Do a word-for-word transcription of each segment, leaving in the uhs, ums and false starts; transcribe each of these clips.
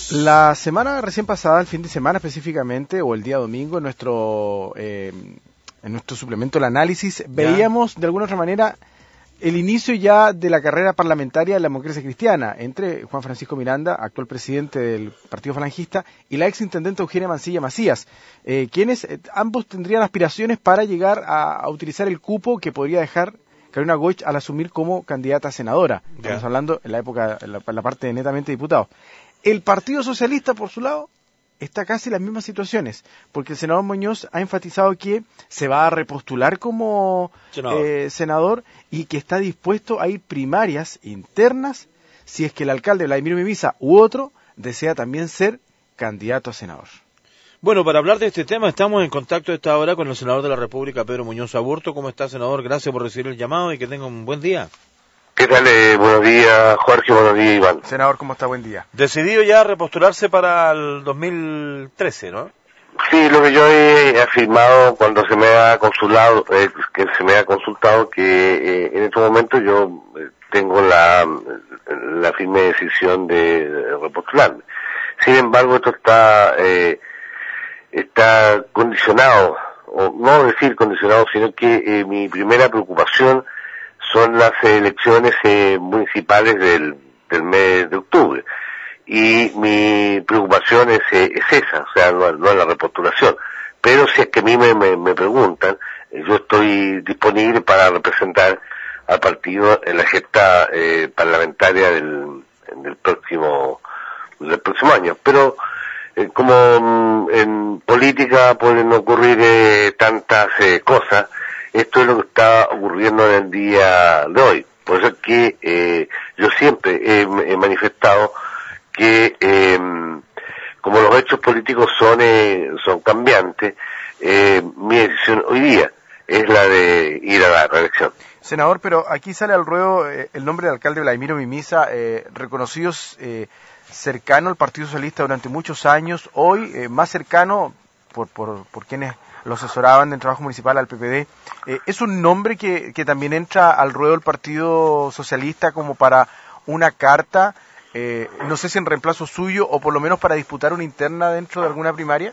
La semana recién pasada, el fin de semana específicamente, o el día domingo, en nuestro, eh, en nuestro suplemento El Análisis, veíamos de alguna otra manera el inicio ya de la carrera parlamentaria de la democracia cristiana entre Juan Francisco Miranda, actual presidente del Partido Falangista, y la exintendente Eugenia Mancilla Macías, eh, quienes eh, ambos tendrían aspiraciones para llegar a, a utilizar el cupo que podría dejar Carolina Goich al asumir como candidata a senadora. Ya. Estamos hablando en la época, en la, en la parte de netamente diputados. El Partido Socialista, por su lado, está casi en las mismas situaciones, porque el senador Muñoz ha enfatizado que se va a repostular como senador, eh, senador y que está dispuesto a ir primarias internas si es que el alcalde Vladimir Mimisa u otro desea también ser candidato a senador. Bueno, para hablar de este tema estamos en contacto a esta hora con el senador de la República, Pedro Muñoz Aburto. ¿Cómo está, senador? Gracias por recibir el llamado y que tenga un buen día. ¿Qué tal? Eh, buenos días, Jorge, buenos días, Iván. Senador, ¿cómo está? Buen día. Decidido ya repostularse para el dos mil trece, ¿no? Sí, lo que yo he afirmado cuando se me ha consultado, eh, que se me ha consultado que eh, en este momento yo tengo la, la firme decisión de repostularme. Sin embargo, esto está, eh, está condicionado, o no decir condicionado, sino que eh, mi primera preocupación son las elecciones eh, municipales del, del mes de octubre. Y mi preocupación es, eh, es esa, o sea, no, no es la repostulación. Pero si es que a mí me, me, me preguntan, eh, yo estoy disponible para representar al partido en la gesta eh, parlamentaria del, del próximo del próximo año. Pero eh, como mm, en política pueden ocurrir eh, tantas eh, cosas, esto es lo que está ocurriendo en el día de hoy. Por eso es que eh, yo siempre he, he manifestado que eh, como los hechos políticos son eh, son cambiantes, eh, mi decisión hoy día es la de ir a la reelección. Senador, pero aquí sale al ruedo eh, el nombre del alcalde Vladimiro Mimisa, eh, reconocidos eh, cercano al Partido Socialista durante muchos años, hoy eh, más cercano por, por, por quienes lo asesoraban del trabajo municipal al P P D. Eh, ¿Es un nombre que, que también entra al ruedo del Partido Socialista como para una carta, eh, no sé si en reemplazo suyo o por lo menos para disputar una interna dentro de alguna primaria?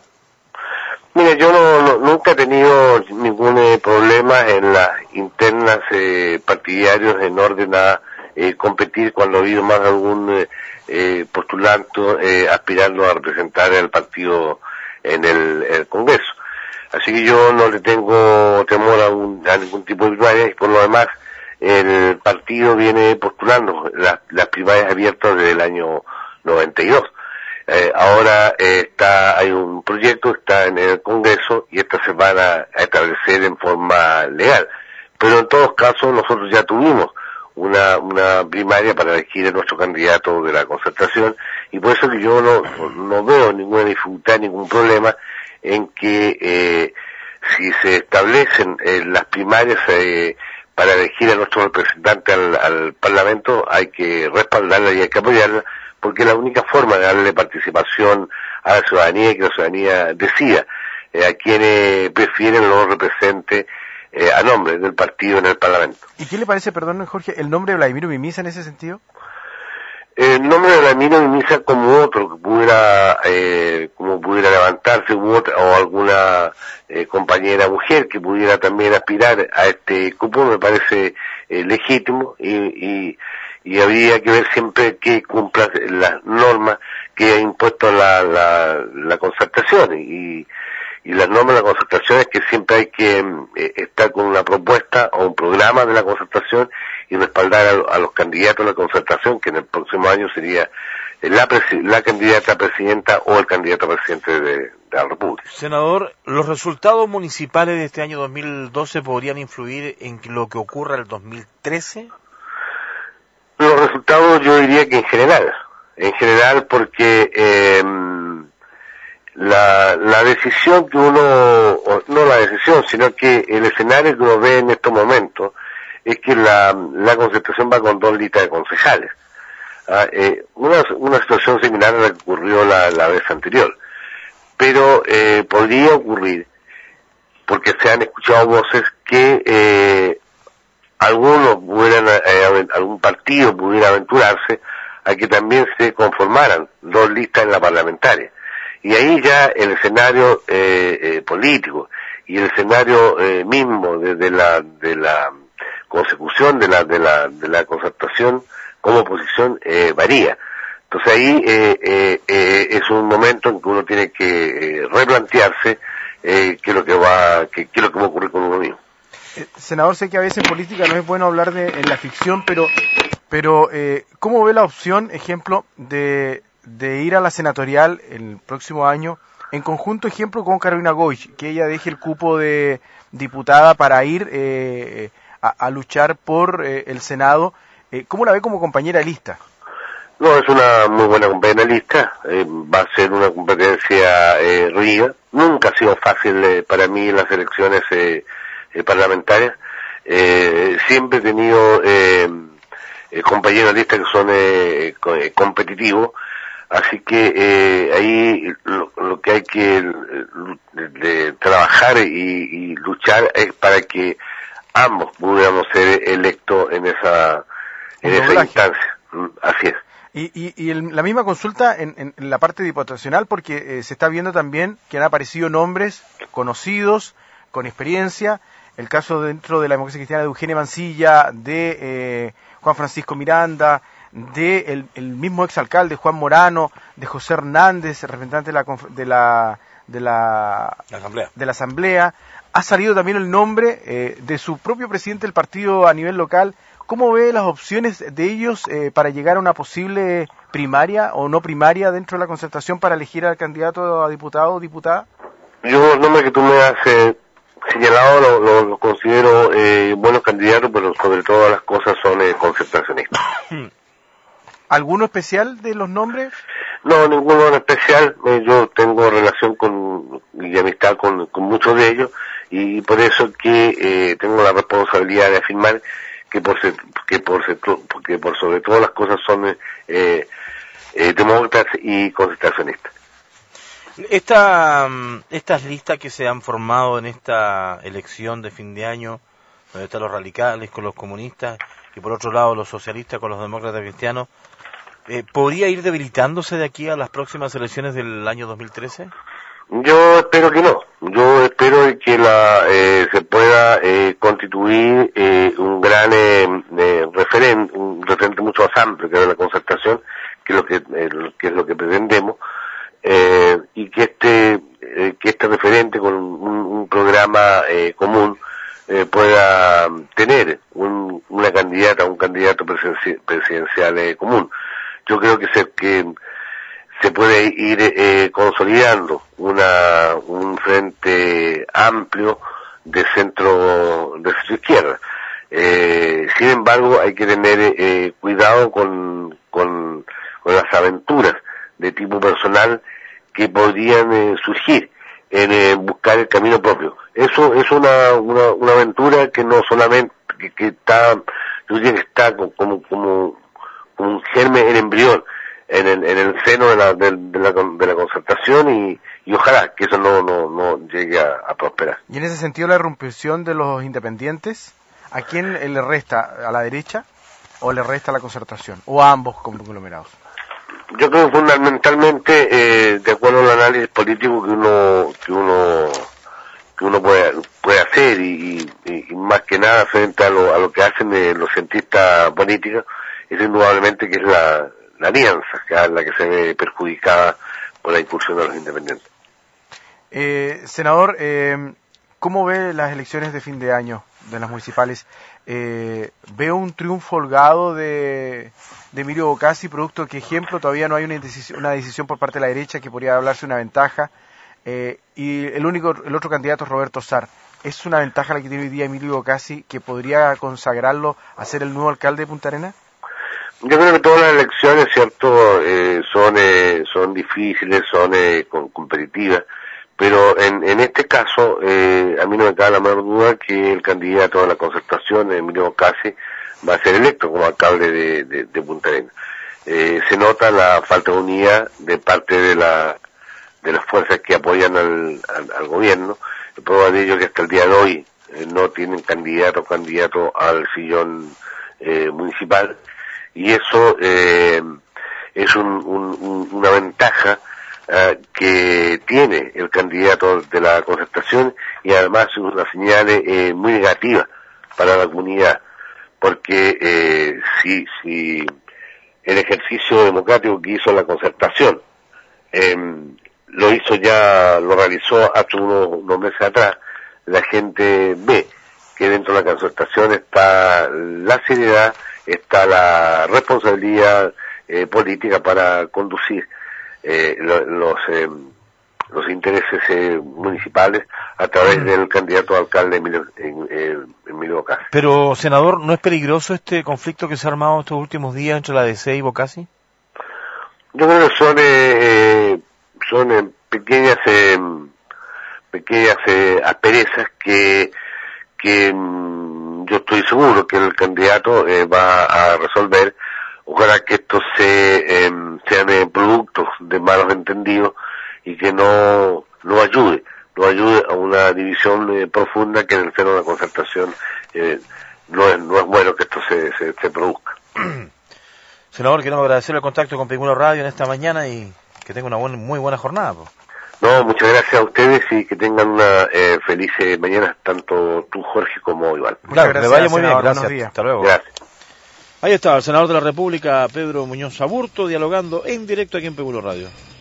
Mira, yo no, no, nunca he tenido ningún eh, problema en las internas eh, partidarios en orden a eh, competir cuando ha habido más de algún eh, eh, postulante eh, aspirando a representar al partido en el, el Congreso. Así que yo no le tengo temor a, un, a ningún tipo de primaria, y por lo demás el partido viene postulando las, las primarias abiertas desde el año noventa y dos. Eh, ahora eh, está hay un proyecto, está en el Congreso y estas se van a, a establecer en forma legal. Pero en todos casos nosotros ya tuvimos una, una primaria para elegir a nuestro candidato de la concertación, y por eso que yo no, no veo ninguna dificultad, ningún problema en que eh, si se establecen eh, las primarias eh, para elegir a nuestro representante al, al Parlamento, hay que respaldarla y hay que apoyarla, porque es la única forma de darle participación a la ciudadanía y que la ciudadanía decida eh, a quienes prefieren los represente eh, a nombre del partido en el Parlamento. ¿Y qué le parece, perdón Jorge, el nombre de Vladimiro Mimisa en ese sentido? El nombre de Vladimiro Mimisa como otro que pudiera eh, como pudiera levantarse u otra, o alguna eh, compañera mujer que pudiera también aspirar a este cupo me parece eh, legítimo y, y y habría que ver siempre que cumpla las normas que ha impuesto la la, la concertación y y las normas de la concertación es que siempre hay que eh, estar con una propuesta o un programa de la concertación y respaldar a, a los candidatos de la concertación, que en el próximo año sería la, la candidata a presidenta o el candidato a presidente de, de la República. Senador, ¿los resultados municipales de este año dos mil doce podrían influir en lo que ocurra el dos mil trece? Los resultados yo diría que en general, en general porque eh, la, la decisión que uno, no la decisión, sino que el escenario que uno ve en estos momentos es que la, la concertación va con dos listas de concejales. Ah, eh, una, una situación similar a la que ocurrió la, la vez anterior. Pero eh, podría ocurrir, porque se han escuchado voces, que eh, algunos pudieran, eh, algún partido pudiera aventurarse a que también se conformaran dos listas en la parlamentaria. Y ahí ya el escenario eh, eh, político y el escenario eh, mismo de, de la de la consecución de la de la de la concertación como oposición eh, varía. Entonces ahí eh, eh, eh, es un momento en que uno tiene que eh, replantearse eh, qué es lo que va qué, qué es lo que va a ocurrir con uno mismo. Eh, senador, sé que a veces en política no es bueno hablar de en la ficción, pero pero eh, ¿cómo ve la opción, ejemplo, de de ir a la senatorial el próximo año en conjunto, ejemplo, con Carolina Goich, que ella deje el cupo de diputada para ir eh, a, a luchar por eh, el Senado? Eh, ¿Cómo la ve como compañera de lista? No, es una muy buena compañera de lista, eh, va a ser una competencia eh, rígida. Nunca ha sido fácil eh, para mí las elecciones eh, eh, parlamentarias. Eh, siempre he tenido eh, eh, compañeros de lista que son eh, co- eh, competitivos. Así que eh, ahí lo, lo que hay que de, de trabajar y, y luchar es para que ambos pudiéramos ser electos en esa en Un esa doblaje. instancia. Mm, Así es. Y, y, y el- la misma consulta en, en- en la parte diputacional, porque eh, se está viendo también que han aparecido nombres conocidos, con experiencia, el caso dentro de la democracia cristiana de Eugenia Mancilla, de eh, Juan Francisco Miranda, de el, el mismo exalcalde Juan Morano, de José Hernández, representante de la conf- de la de la, La asamblea. de la asamblea. Ha salido también el nombre eh, de su propio presidente del partido a nivel local. ¿Cómo ve las opciones de ellos eh, para llegar a una posible primaria o no primaria dentro de la concertación para elegir al candidato a diputado o diputada? Yo los nombres que tú me has eh, señalado lo, lo, lo considero eh, buenos candidatos, pero sobre todas las cosas son eh, concertacionistas. ¿Alguno especial de los nombres? No, ninguno en especial. Eh, yo tengo relación con y amistad con, con muchos de ellos y por eso que eh, tengo la responsabilidad de afirmar que por se- que por se- que por sobre todas las cosas son eh, eh, demócratas y concertacionistas. Esta, mm, estas listas que se han formado en esta elección de fin de año, donde están los radicales con los comunistas y por otro lado los socialistas con los demócratas cristianos, eh, ¿podría ir debilitándose de aquí a las próximas elecciones del año dos mil trece? Yo espero que no. Yo espero que la eh, se pueda eh, constituir eh, un gran eh, eh, referente, un referente mucho más amplio que es la concertación, que es lo que eh, lo- que es lo que pretendemos, eh, y que este eh, que este referente con un, un programa eh, común eh, pueda tener un, una candidata, un candidato presidenci- presidencial eh, común. Yo creo que se que se puede ir eh, consolidando una un frente amplio de centro de centro izquierda. Eh, sin embargo, hay que tener eh, cuidado con, con con las aventuras de tipo personal que podrían eh, surgir en eh, buscar el camino propio. Eso es una una, una aventura que no solamente que, que está yo diría que está como como como un germen en embrión en el, en el seno de la, de, de la, de la concertación y, y ojalá que eso no, no, no llegue a, a prosperar. Y en ese sentido, la irrupción de los independientes, ¿a quién le resta? ¿A la derecha o le resta a la concertación? ¿O a ambos conglomerados? Yo creo que fundamentalmente, eh, de acuerdo al análisis político que uno que uno que uno puede, puede hacer y, y, y más que nada frente a lo, a lo que hacen eh, los cientistas políticos, es indudablemente que es la, la alianza, que es la que se ve perjudicada por la incursión de los independientes. Eh, senador, eh, ¿cómo ve las elecciones de fin de año de las municipales? Eh, veo un triunfo holgado de, de Emilio Bocassi, producto que, ejemplo, todavía no hay una decisión, una decisión por parte de la derecha que podría hablarse de una ventaja, eh, y el único, el otro candidato es Roberto Sar. ¿Es una ventaja la que tiene hoy día Emilio Bocassi que podría consagrarlo a ser el nuevo alcalde de Punta Arenas? Yo creo que todas las elecciones, cierto, eh, son eh, son difíciles, son eh, con, competitivas, pero en, en este caso eh, a mí no me cabe la menor duda que el candidato a la concertación, Emilio Bocassi, va a ser electo como alcalde de, de, de Punta Arenas. Eh, se nota la falta de unidad de parte de la de las fuerzas que apoyan al, al, al gobierno. Prueba de ello que hasta el día de hoy eh, no tienen candidato o candidato al sillón eh, municipal. Y eso eh, es un, un, un, una ventaja uh, que tiene el candidato de la concertación, y además es una señal eh, muy negativa para la comunidad, porque eh, si, si el ejercicio democrático que hizo la concertación eh, lo hizo ya, lo realizó hace unos, unos meses atrás, la gente ve que dentro de la concertación está la seriedad, está la responsabilidad eh, política para conducir eh, lo, los eh, los intereses eh, municipales a través mm. del candidato a alcalde Emilio, eh, Emilio Bocasi. Pero, senador, ¿no es peligroso este conflicto que se ha armado estos últimos días entre la D C y Bocasi? Yo creo que son eh, son eh, pequeñas eh, pequeñas eh, asperezas que que mm, yo estoy seguro que el candidato eh, va a resolver. Ojalá que estos se, eh, sean eh, productos de malos entendidos y que no, no ayude, no ayude a una división eh, profunda que en el seno de la concertación eh, no, es, no es bueno que esto se, se, se produzca. Senador, queremos agradecer el contacto con Pingüino Radio en esta mañana y que tenga una buena, muy buena jornada. Po. No, muchas gracias a ustedes y que tengan una eh, feliz eh, mañana, tanto tú, Jorge, como Iván. Claro, que vaya muy bien, gracias. Hasta luego. Gracias. Ahí está el senador de la República, Pedro Muñoz Aburto, dialogando en directo aquí en Pingüino Radio.